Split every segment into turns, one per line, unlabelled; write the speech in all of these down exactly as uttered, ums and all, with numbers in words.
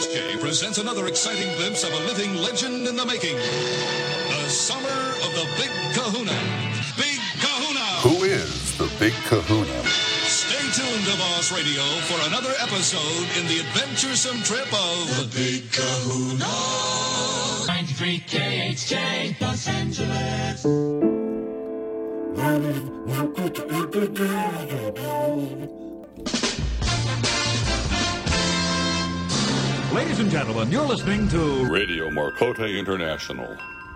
X J presents another exciting glimpse of a living legend in the making. The Summer of the Big Kahuna. Big Kahuna!
Who is the Big Kahuna?
Stay tuned to Boss Radio for another episode in the adventuresome trip of the Big Kahuna.
ninety-three K H J, Los Angeles.
Ladies and gentlemen, you're listening to
Radio Marcotte International.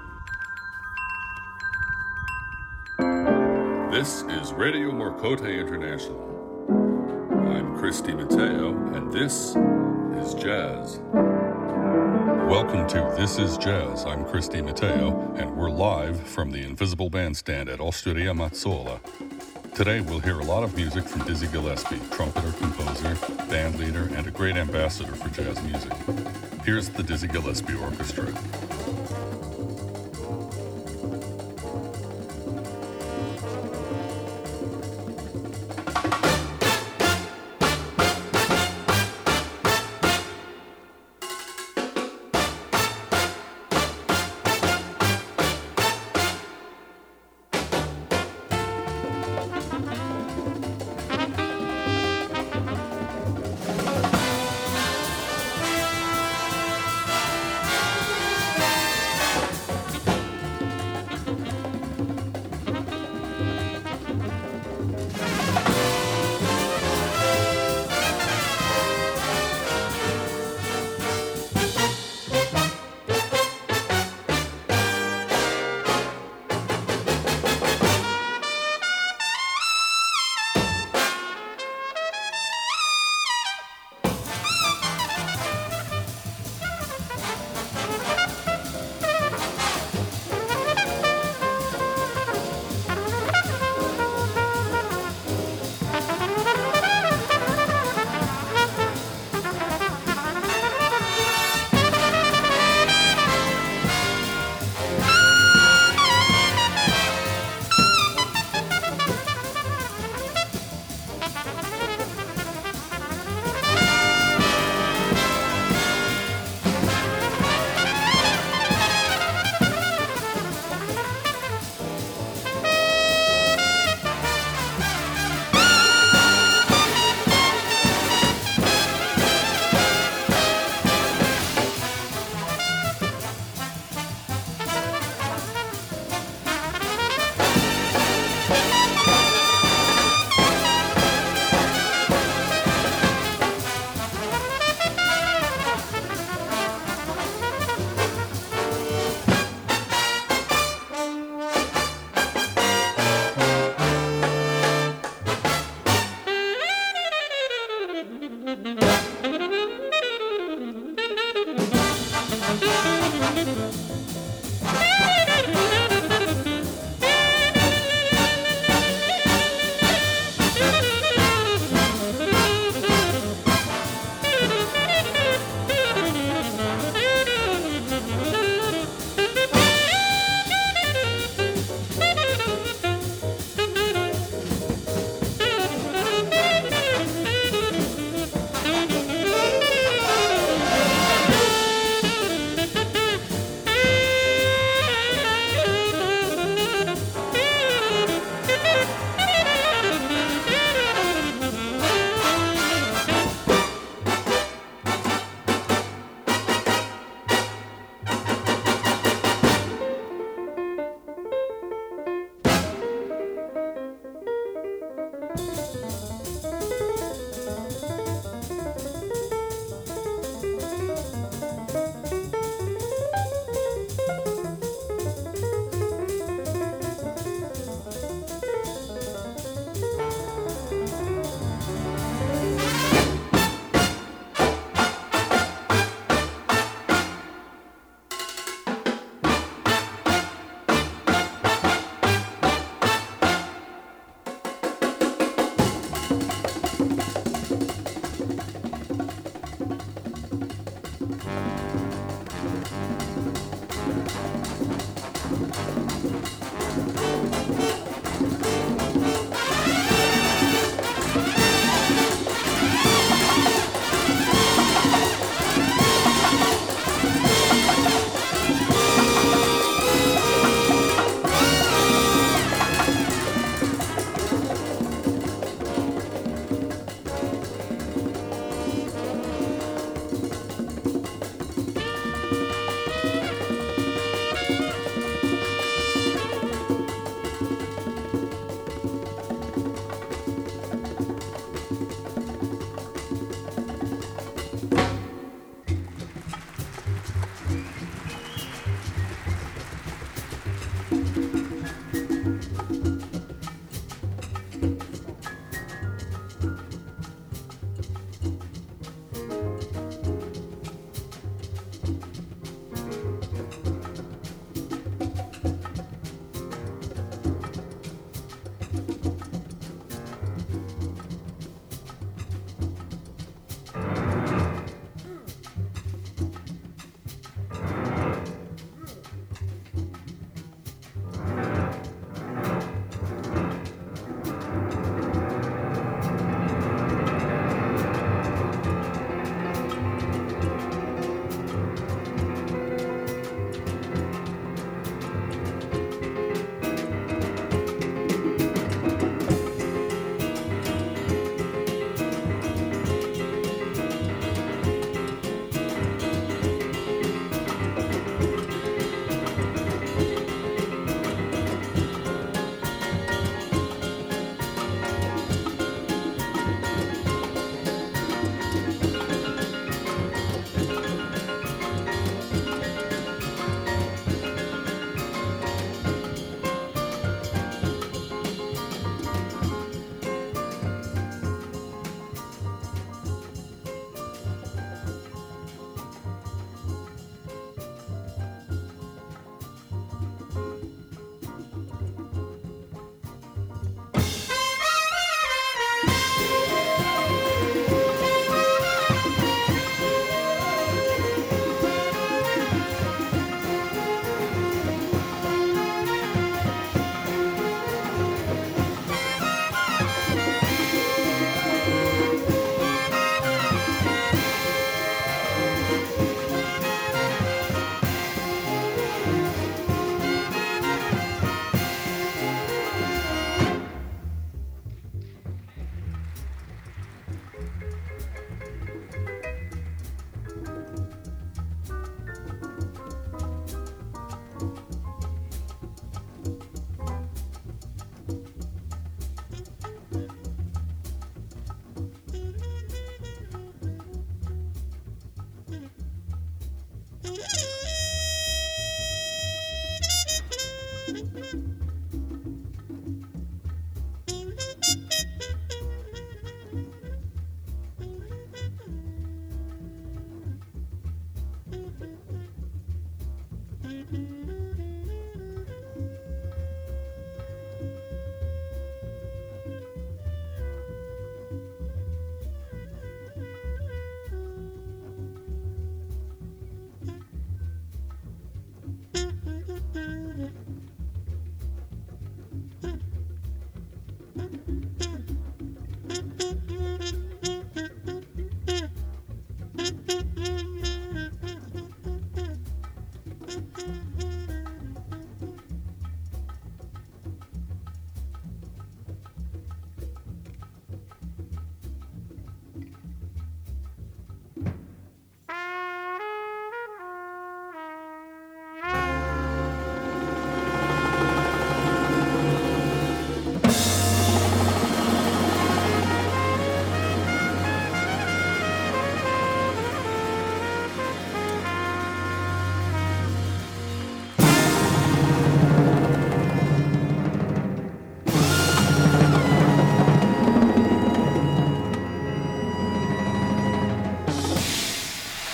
This is Radio Marcotte International. I'm Christy Mateo, and this is Jazz. Welcome to This is Jazz. I'm Christy Mateo, and we're live from the Invisible Bandstand at Osteria Mazzola. Today we'll hear a lot of music from Dizzy Gillespie, trumpeter, composer, band leader, and a great ambassador for jazz music. Here's the Dizzy Gillespie Orchestra.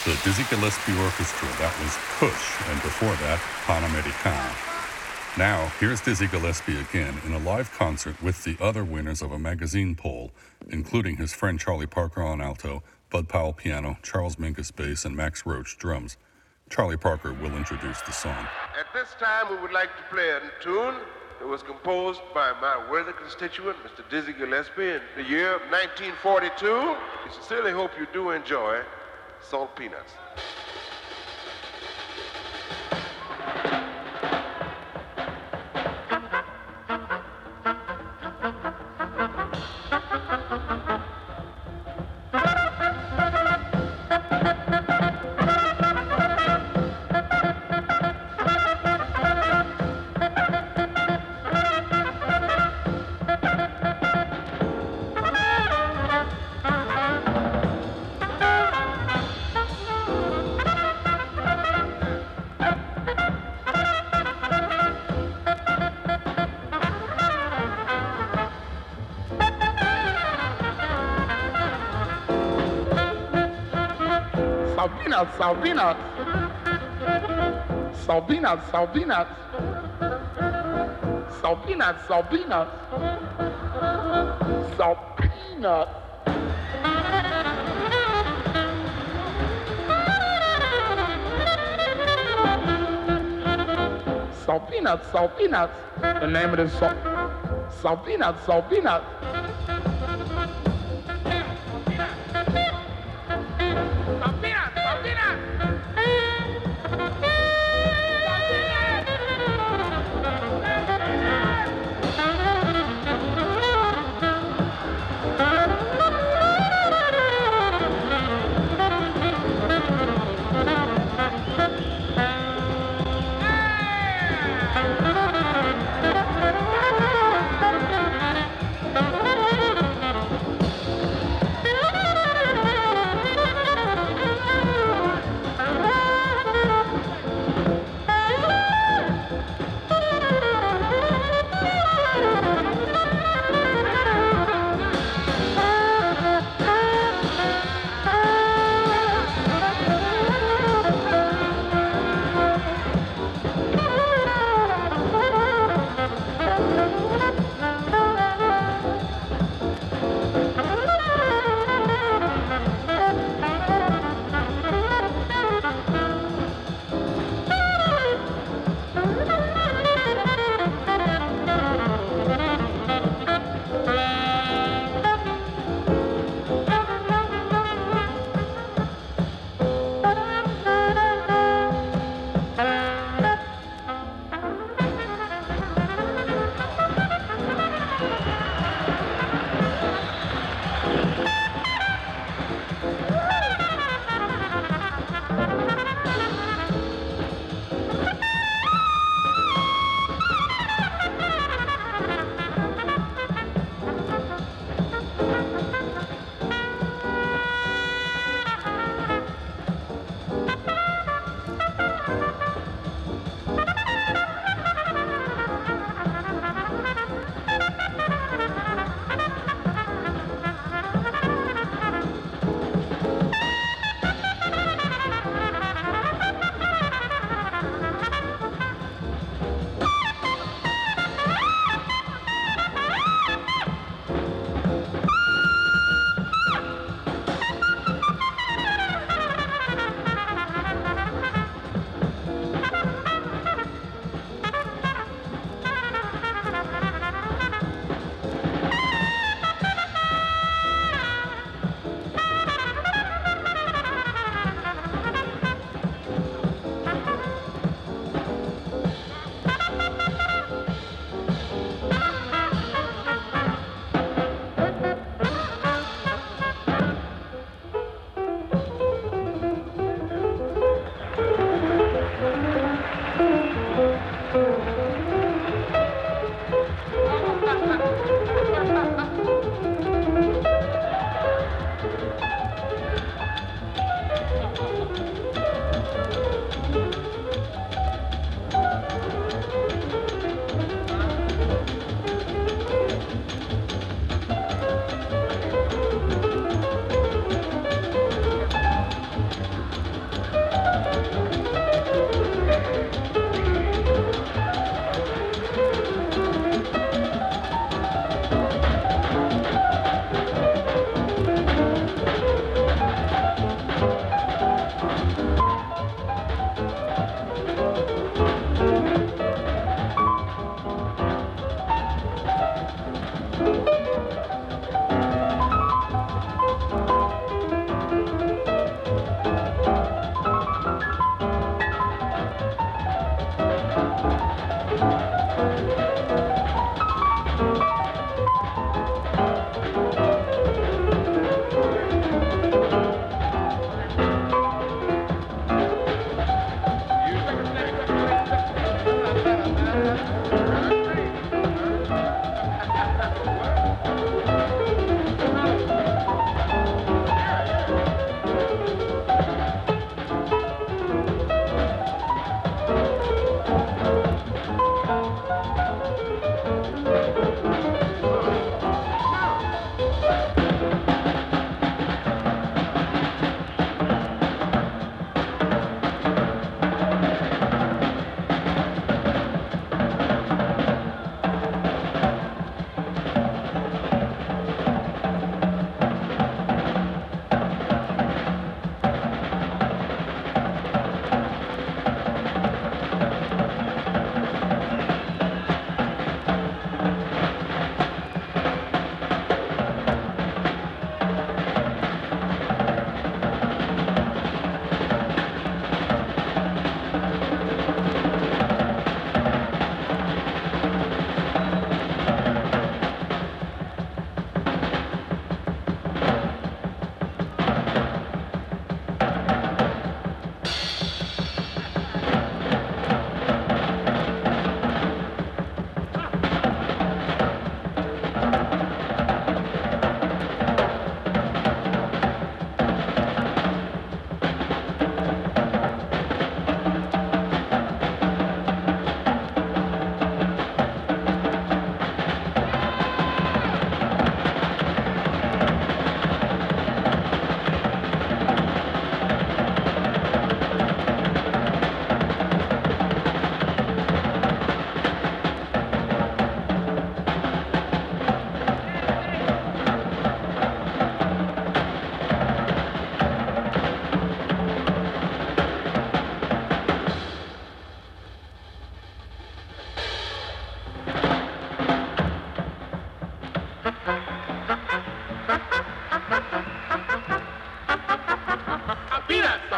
the Dizzy Gillespie Orchestra. That was Push, and before that, Panamericana. Now, here's Dizzy Gillespie again in a live concert with the other winners of a magazine poll, including his friend Charlie Parker on alto, Bud Powell piano, Charles Mingus bass, and Max Roach drums. Charlie Parker will introduce the song.
At this time, we would like to play a tune that was composed by my worthy constituent, Mister Dizzy Gillespie, in the year of nineteen forty-two. We sincerely hope you do enjoy Salt Peanuts.
Salt peanuts, salt peanuts, salt peanuts, salt peanuts, salt peanuts, salt peanuts. Salt peanuts, salt peanuts. The name of this salt, salt peanuts, salt peanuts.
Thank you.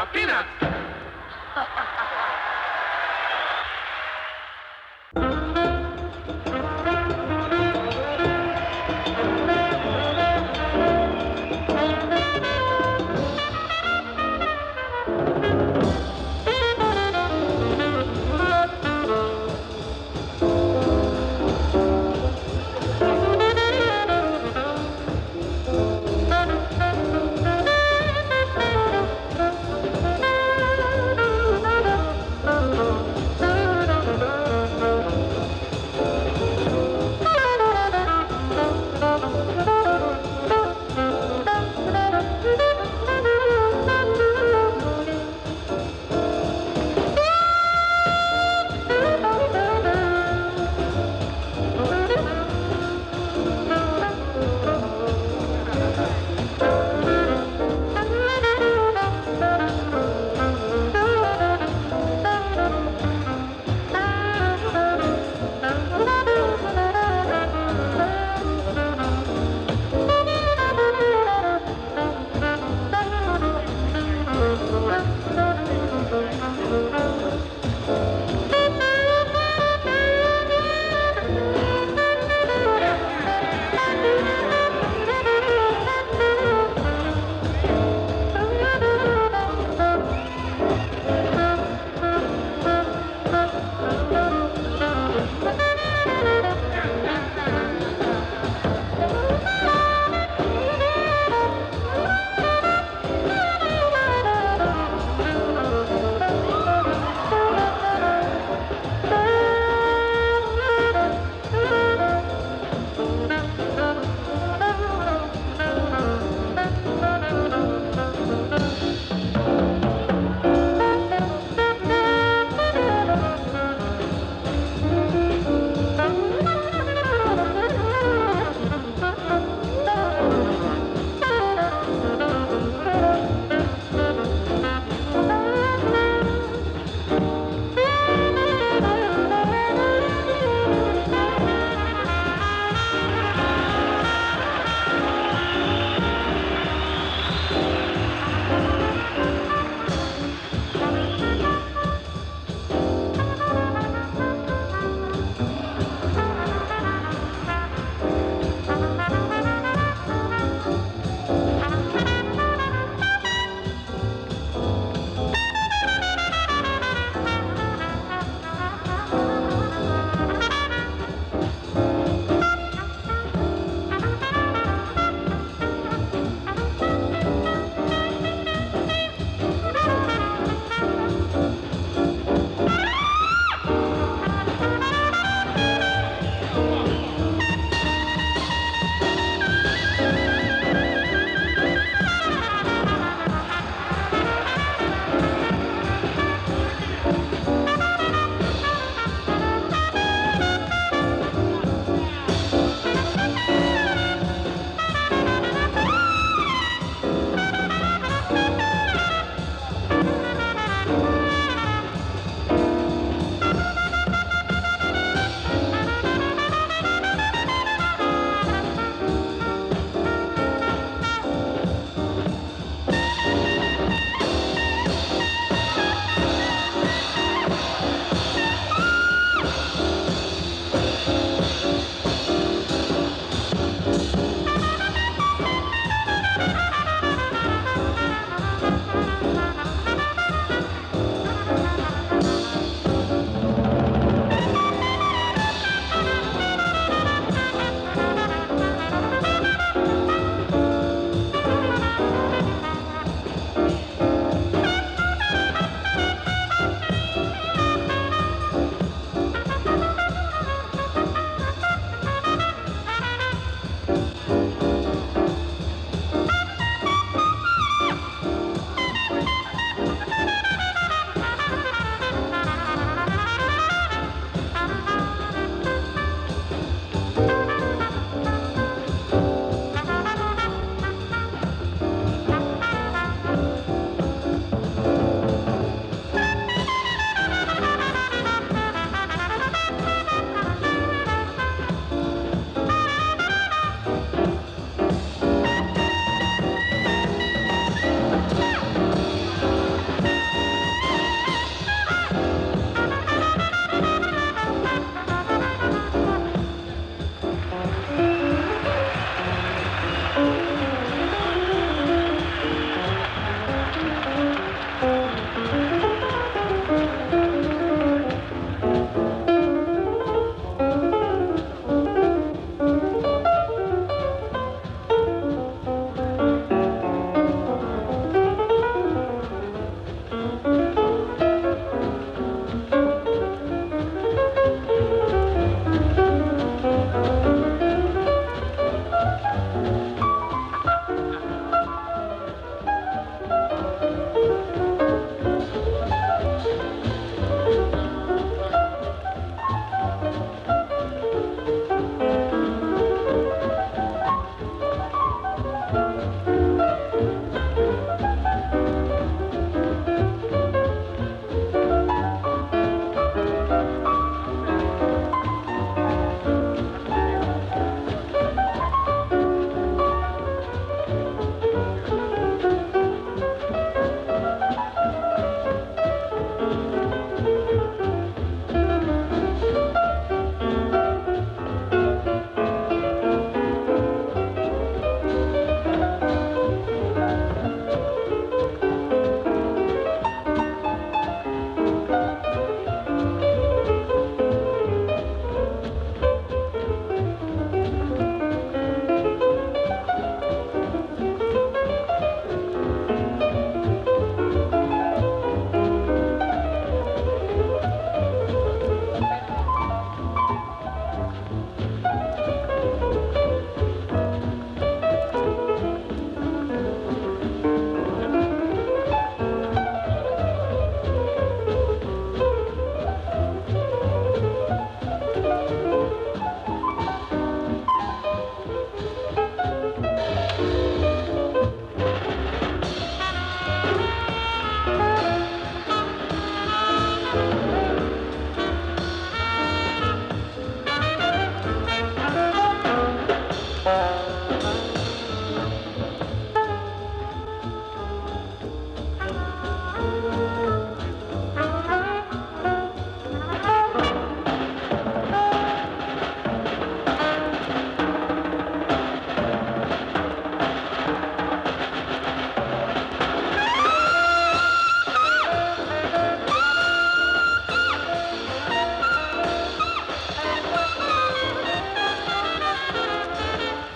salt peanuts.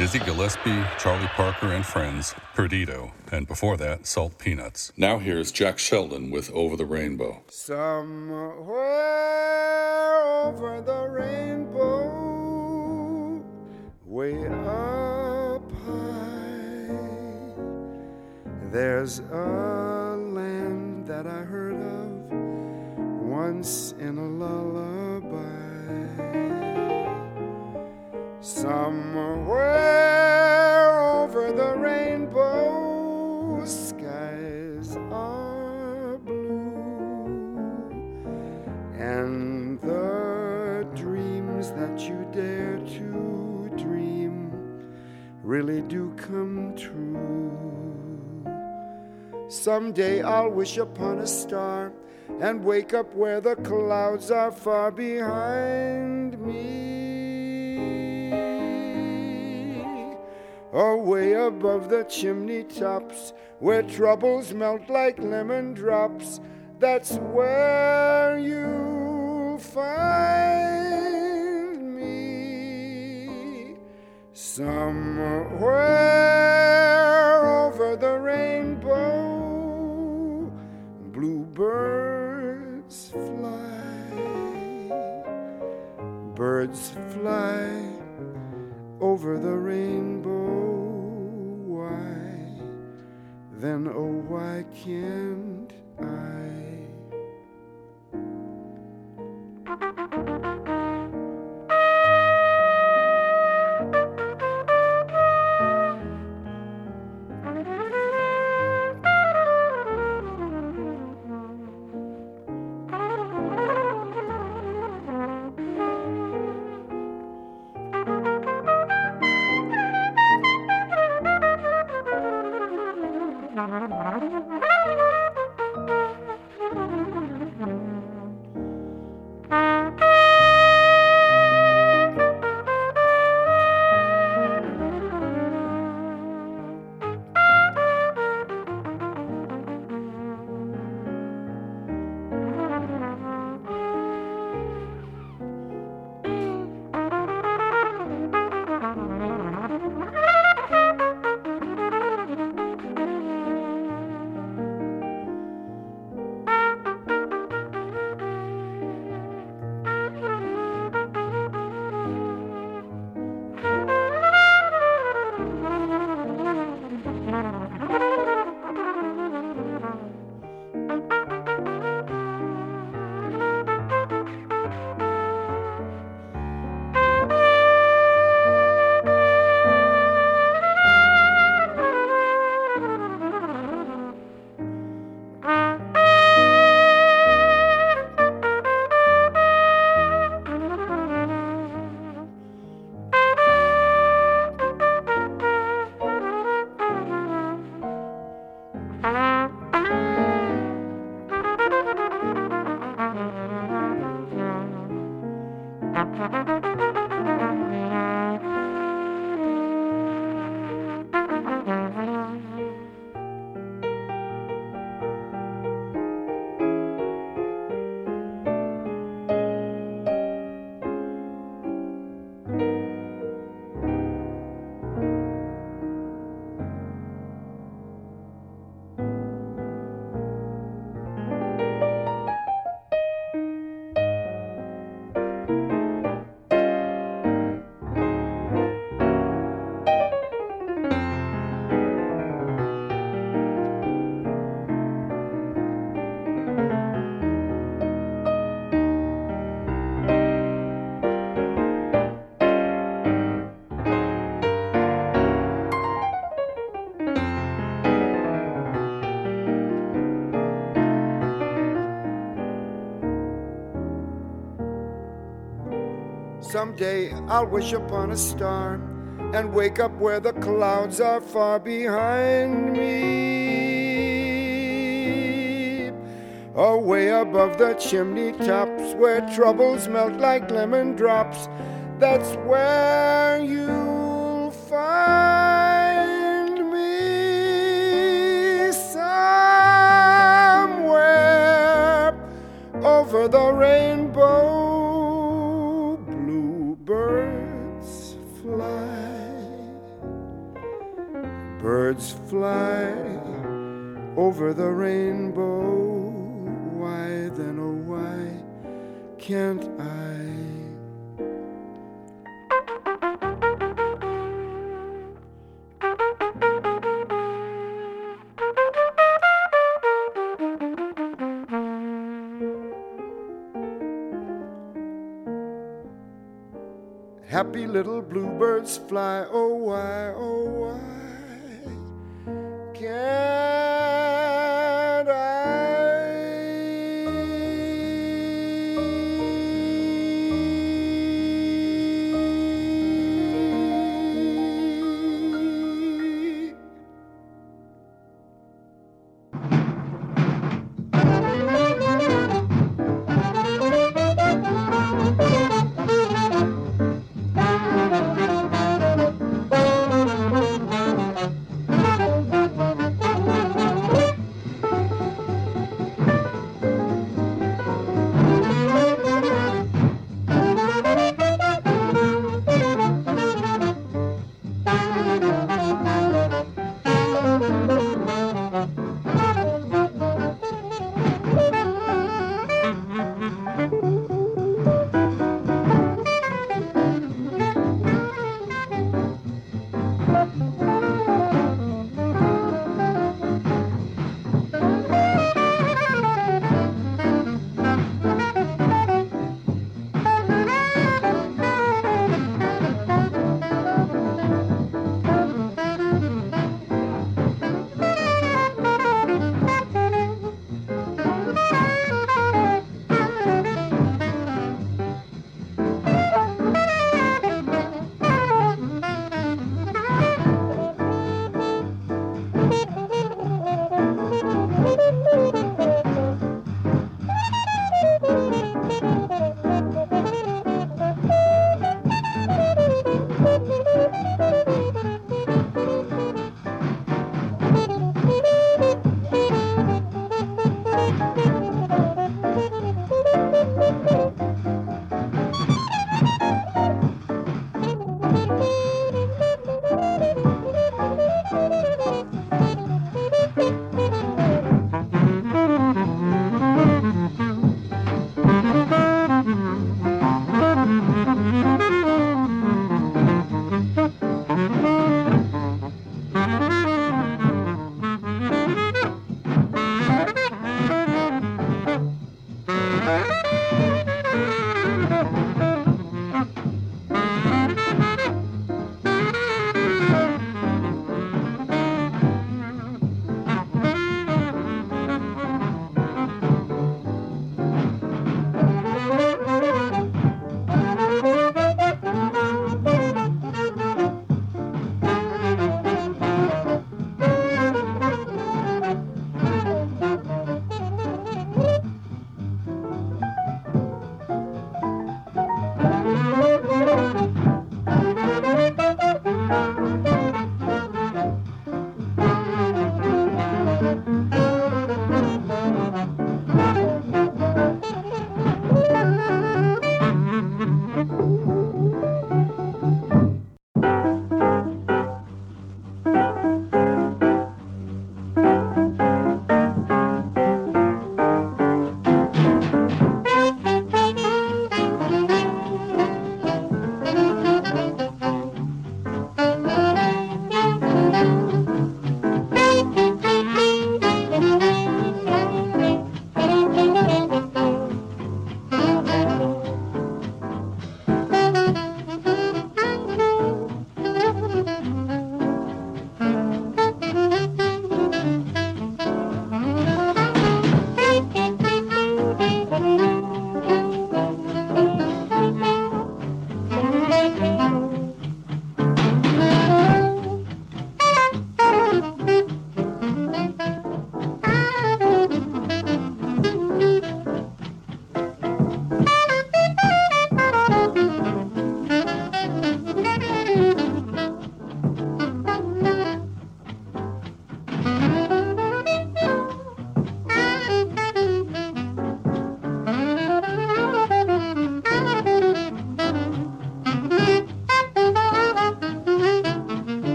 Dizzy Gillespie, Charlie Parker and Friends, Perdido, and before that, Salt Peanuts. Now here's Jack Sheldon with Over the Rainbow.
Somewhere over the rainbow, way up high, there's a land that I heard of once in a lullaby. Somewhere over the rainbow, skies are blue, and the dreams that you dare to dream really do come true. Someday I'll wish upon a star and wake up where the clouds are far behind me, away above the chimney tops, where troubles melt like lemon drops. That's where you'll find me. Somewhere over the rainbow, bluebirds fly, birds fly over the rainbow. Why, then oh why can't I? Someday I'll wish upon a star and wake up where the clouds are far behind me, away above the chimney tops where troubles melt like lemon drops. That's where you'll find me, somewhere over the rainbow. Bluebirds fly, bluebirds fly over the rainbow. Why then, oh why can't I? Happy little bluebirds fly, oh why, oh why can't I?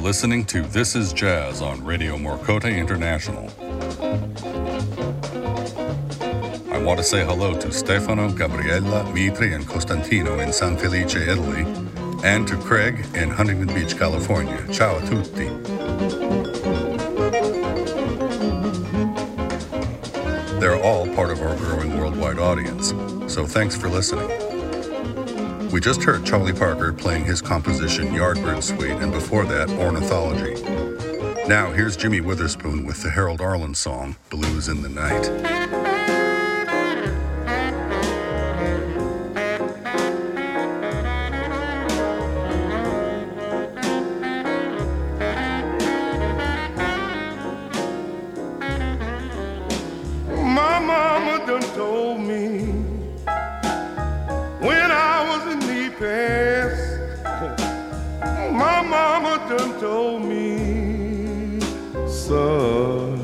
listening to This Is Jazz on Radio Morcote International. I want to say hello to Stefano, Gabriella, Mitri, and Costantino in San Felice, Italy, and to Craig in Huntington Beach, California. Ciao a tutti. They're all part of our growing worldwide audience, so thanks for listening. We just heard Charlie Parker playing his composition Yardbird Suite, and before that, Ornithology. Now here's Jimmy Witherspoon with the Harold Arlen song, Blues in the Night.
My mama done told me when I was in knee pants. My mama done told me, son,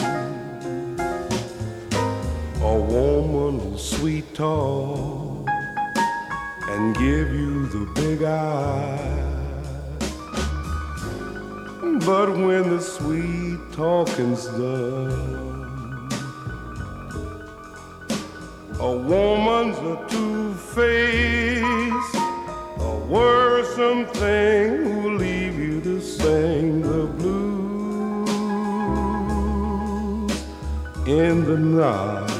a woman will sweet talk and give you the big eye, but when the sweet talking's done, a woman's a two-faced, a worrisome thing who'll leave you to sing the blues in the night.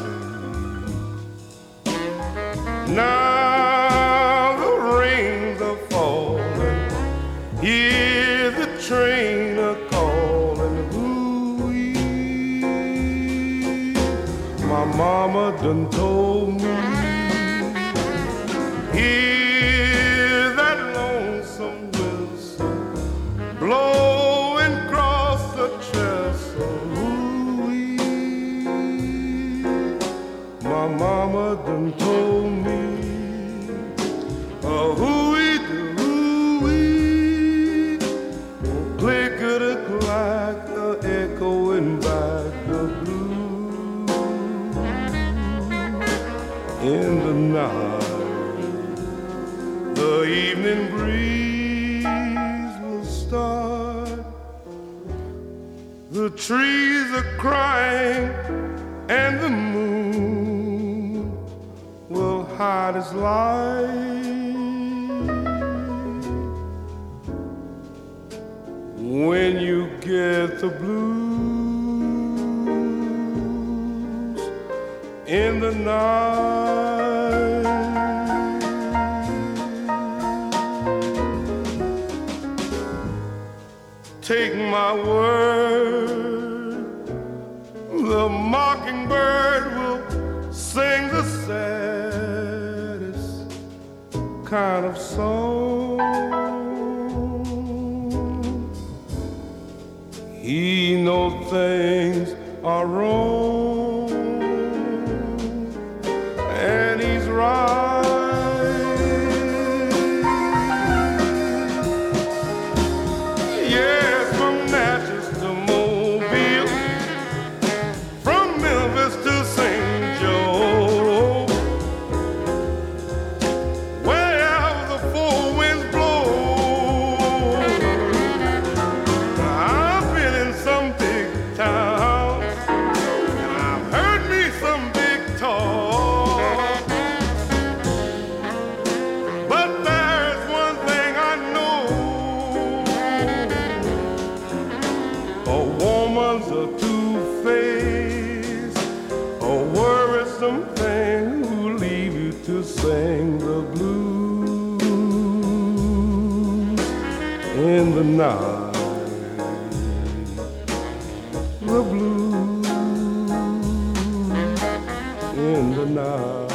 Now the rains are falling, hear the train a-calling, ooh-wee. My mama done told me, hear that lonesome whistle blowing across the trestle, ooh-wee. My mama done told me, oh, ooh-wee, ooh-wee, oh, click-a-dick like the echoing back the blues in the night. The evening breeze will start, the trees are crying, and the moon will hide its light. When you get the blues in the night, take my word, the mockingbird will sing the saddest kind of song. He knows things are wrong, and he's right. In the night, the blues in the night.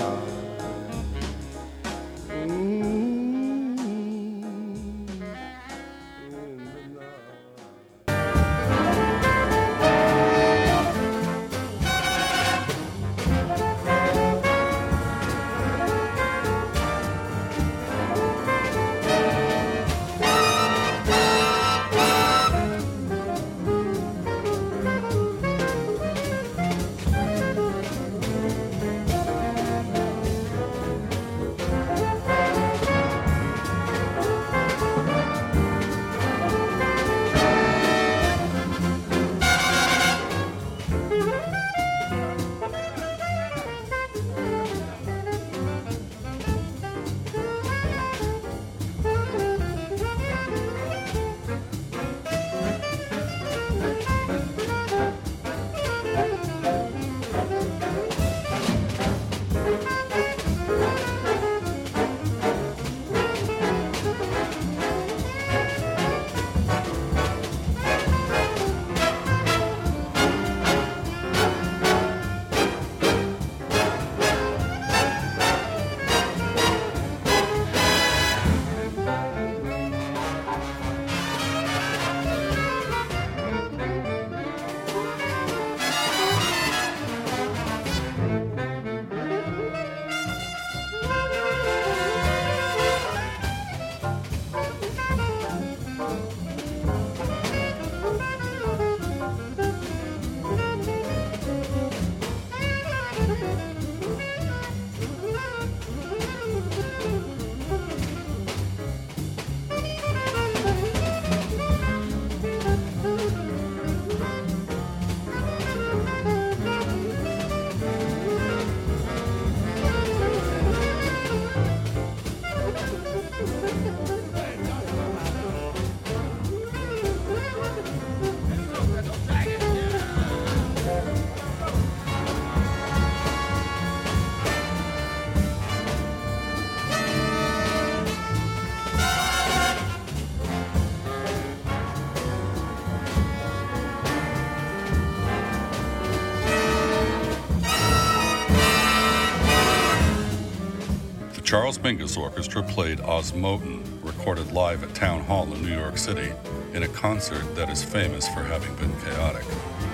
Charles Mingus Orchestra played Osmoten, recorded live at Town Hall in New York City, in a concert that is famous for having been chaotic.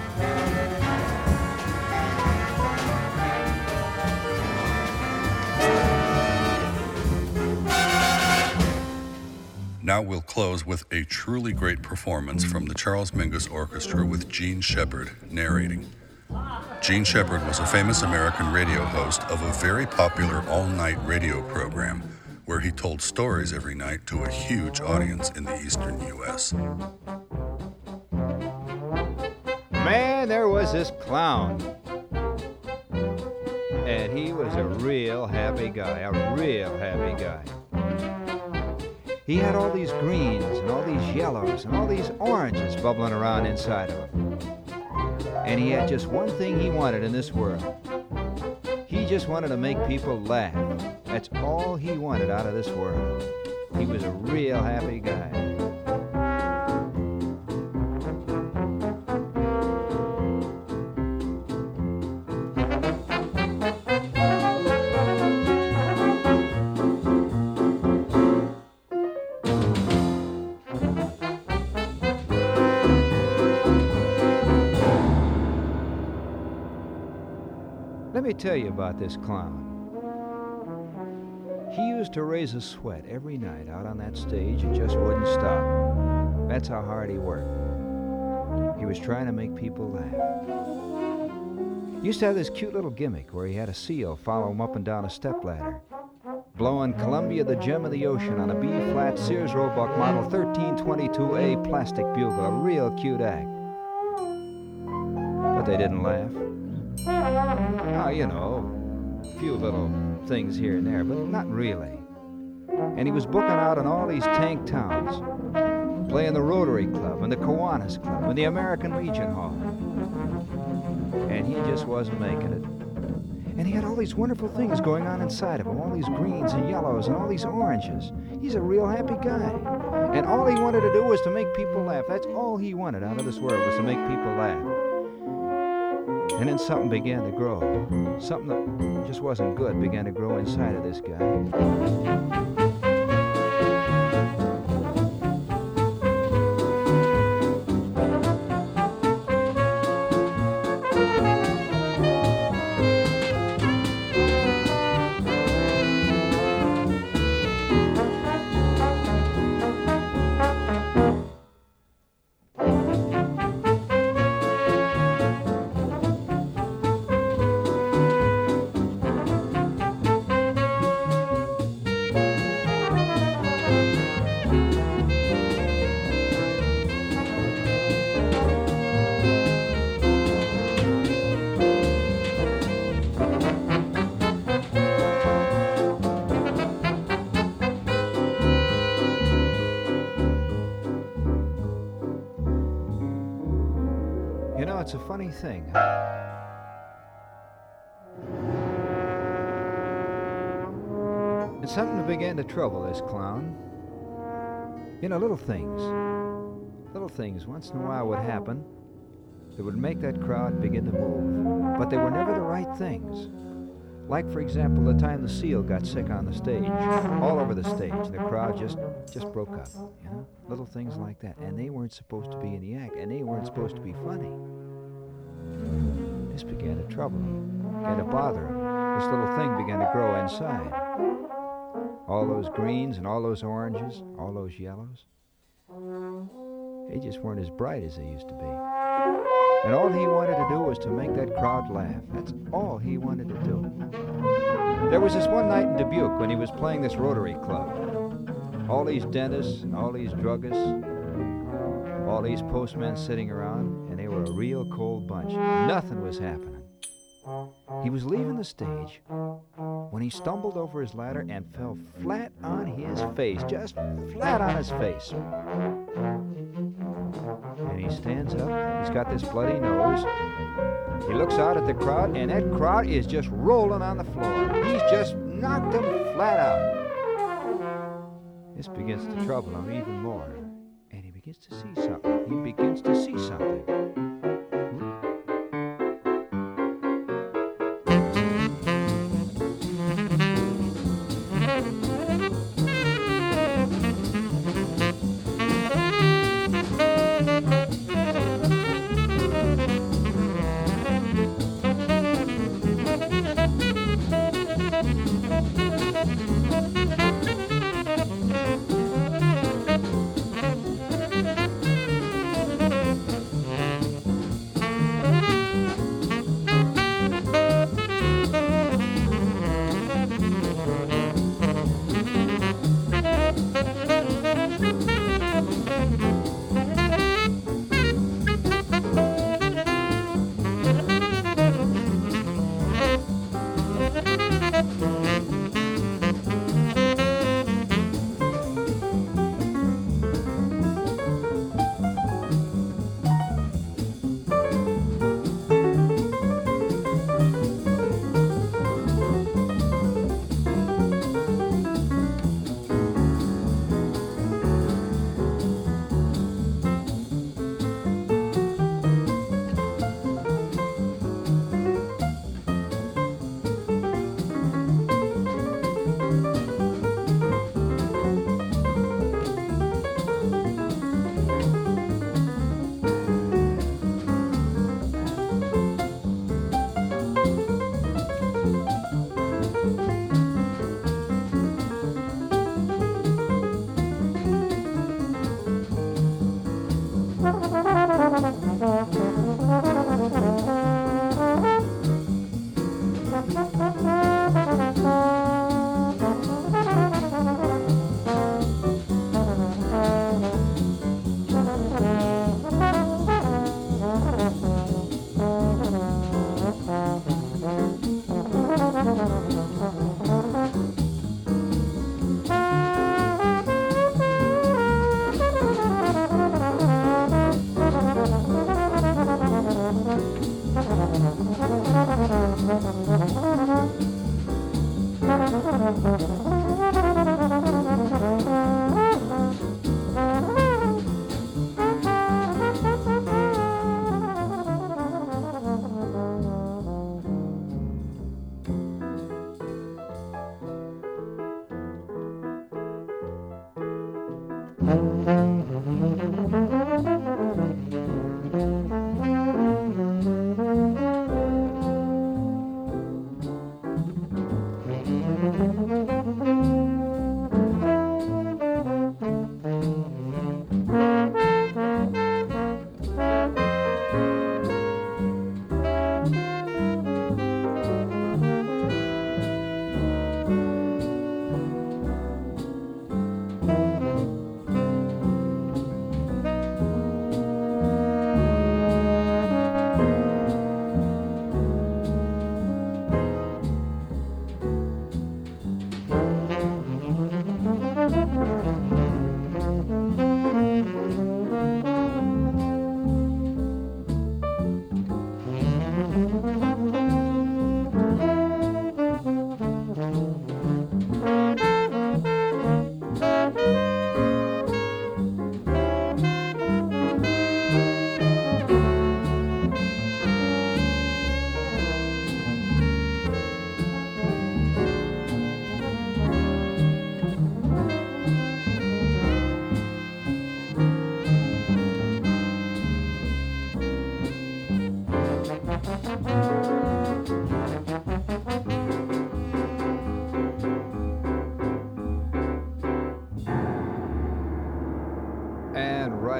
Now we'll close with a truly great performance from the Charles Mingus Orchestra with Gene Shepard narrating. Gene Shepard was a famous American radio host of a very popular all-night radio program where he told stories every night to a huge audience in the eastern U S.
Man, there was this clown. And he was a real happy guy, a real happy guy. He had all these greens and all these yellows and all these oranges bubbling around inside of him. And he had just one thing he wanted in this world. He just wanted to make people laugh. That's all he wanted out of this world. He was a real happy guy. Let me tell you about this clown. He used to raise a sweat every night out on that stage and just wouldn't stop. That's how hard he worked. He was trying to make people laugh. He used to have this cute little gimmick where he had a seal follow him up and down a stepladder, blowing Columbia the Gem of the Ocean on a B-flat Sears Roebuck model thirteen twenty-two A plastic bugle, a real cute act. But they didn't laugh. Oh, you know, a few little things here and there, but not really. And he was booking out in all these tank towns, playing the Rotary Club and the Kiwanis Club and the American Legion Hall. And he just wasn't making it. And he had all these wonderful things going on inside of him, all these greens and yellows and all these oranges. He's a real happy guy. And all he wanted to do was to make people laugh. That's all he wanted out of this world, was to make people laugh. And then something began to grow. Something that just wasn't good began to grow inside of this guy. You know, it's a funny thing. It's something that began to trouble this clown. You know, little things. Little things once in a while would happen that would make that crowd begin to move. But they were never the right things. Like, for example, the time the seal got sick on the stage. All over the stage, the crowd just, just broke up, you know? Little things like that. And they weren't supposed to be in the act, and they weren't supposed to be funny. This began to trouble him, began to bother him. This little thing began to grow inside. All those greens and all those oranges, all those yellows, they just weren't as bright as they used to be. And all he wanted to do was to make that crowd laugh. That's all he wanted to do. There was this one night in Dubuque when he was playing this Rotary Club. All these dentists and all these druggists, all these postmen sitting around, and they were a real cold bunch. Nothing was happening. He was leaving the stage when he stumbled over his ladder and fell flat on his face, just flat on his face. And he stands up, he's got this bloody nose. He looks out at the crowd, and that crowd is just rolling on the floor. He's just knocked them flat out. This begins to trouble him even more. And he begins to see something. He begins to see something.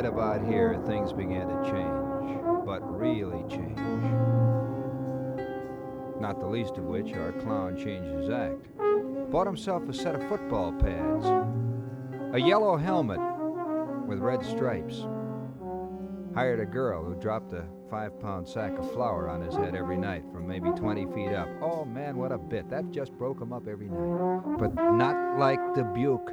about here, things began to change, but really change. Not the least of which our clown changed his act. Bought himself a set of football pads, a yellow helmet with red stripes. Hired a girl who dropped a five-pound sack of flour on his head every night from maybe twenty feet up. Oh, man, what a bit. That just broke him up every night. But not like Dubuque.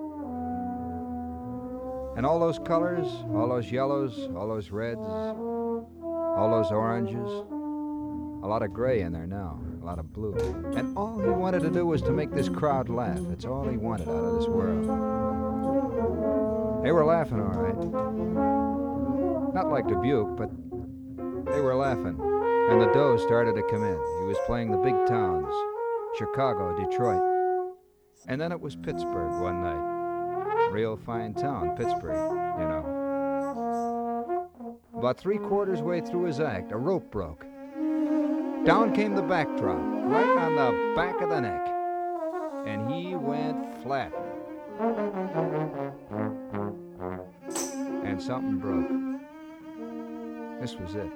And all those colors, all those yellows, all those reds, all those oranges, a lot of gray in there now, a lot of blue. And all he wanted to do was to make this crowd laugh. That's all he wanted out of this world. They were laughing, all right. Not like Dubuque, but they were laughing. And the dough started to come in. He was playing the big towns, Chicago, Detroit. And then it was Pittsburgh one night. Real fine town, Pittsburgh, you know. About three quarters way through his act, a rope broke. Down came the backdrop, right on the back of the neck. And he went flat. And something broke. This was it.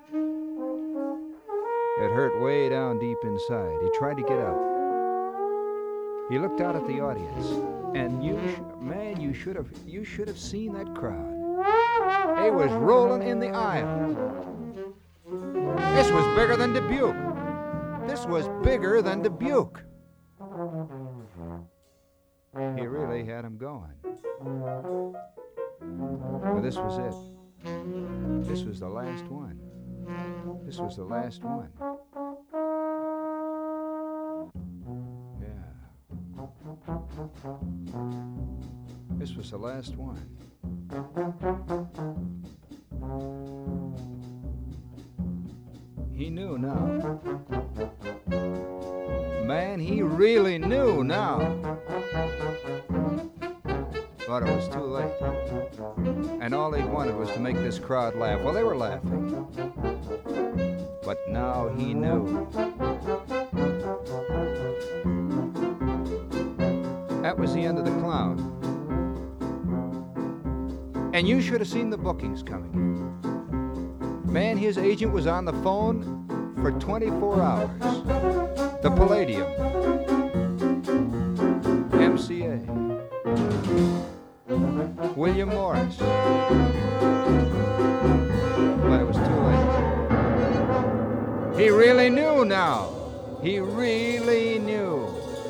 It hurt way down deep inside. He tried to get up. He looked out at the audience, and you, sh- man, you should have, you should have seen that crowd. It was rolling in the aisles. This was bigger than Dubuque. This was bigger than Dubuque. He really had him going. But this was it. This was the last one. This was the last one. Yeah. This was the last one. He knew now. Man, he really knew now. But it was too late. And all he wanted was to make this crowd laugh. Well, they were laughing. But now he knew. That was the end of the clown. And you should have seen the bookings coming in. Man, his agent was on the phone for twenty-four hours. The Palladium. M C A. William Morris. But it was too late. He really knew now. He really knew.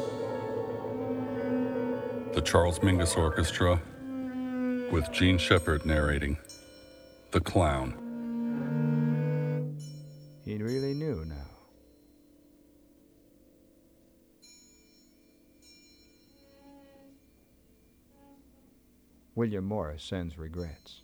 The Charles Mingus Orchestra, with Gene Shepard narrating, The Clown.
He really knew now. William Morris sends regrets.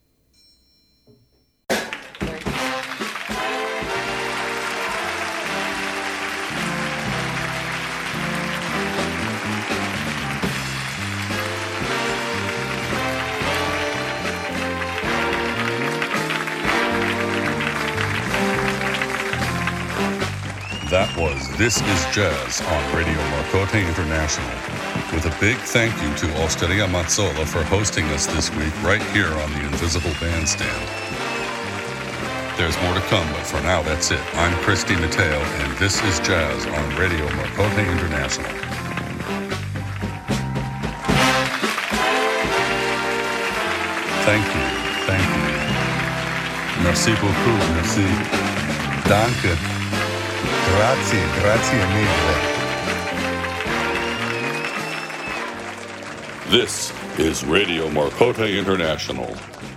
That was This Is Jazz on Radio Marcote International. With a big thank you to Osteria Mazzola for hosting us this week right here on the Invisible Bandstand. There's more to come, but for now, that's it. I'm Christy Mateo, and This Is Jazz on Radio Marcote International. Thank you, thank you. Merci beaucoup, merci. Danke. Grazie, grazie mille. This is Radio Marcote International.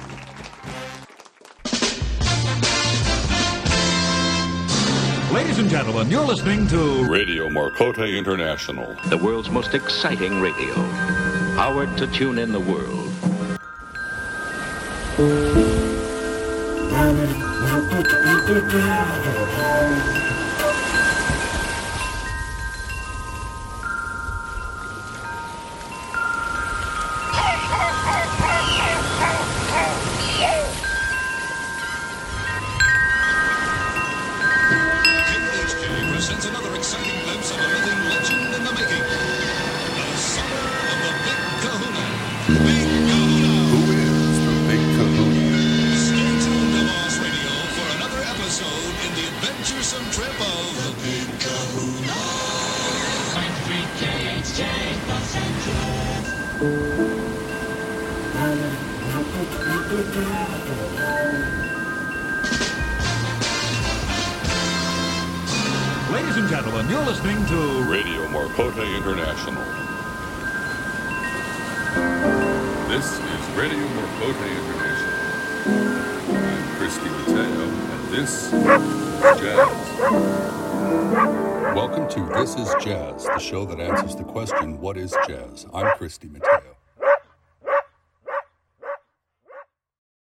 Ladies and gentlemen, you're listening to
Radio Marcote International.
The world's most exciting radio. Powered to tune in the world.
Presents another exciting glimpse of a living legend in the making. The summer of the Big Kahuna. Big Kahuna.
Who is the Big Kahuna?
Ladies and gentlemen, you're listening to
Radio Morcote International. This is Radio Morcote International. I'm Christy Mateo, and this is Jazz. Welcome to This is Jazz, the show that answers the question, what is jazz? I'm Christy Mateo.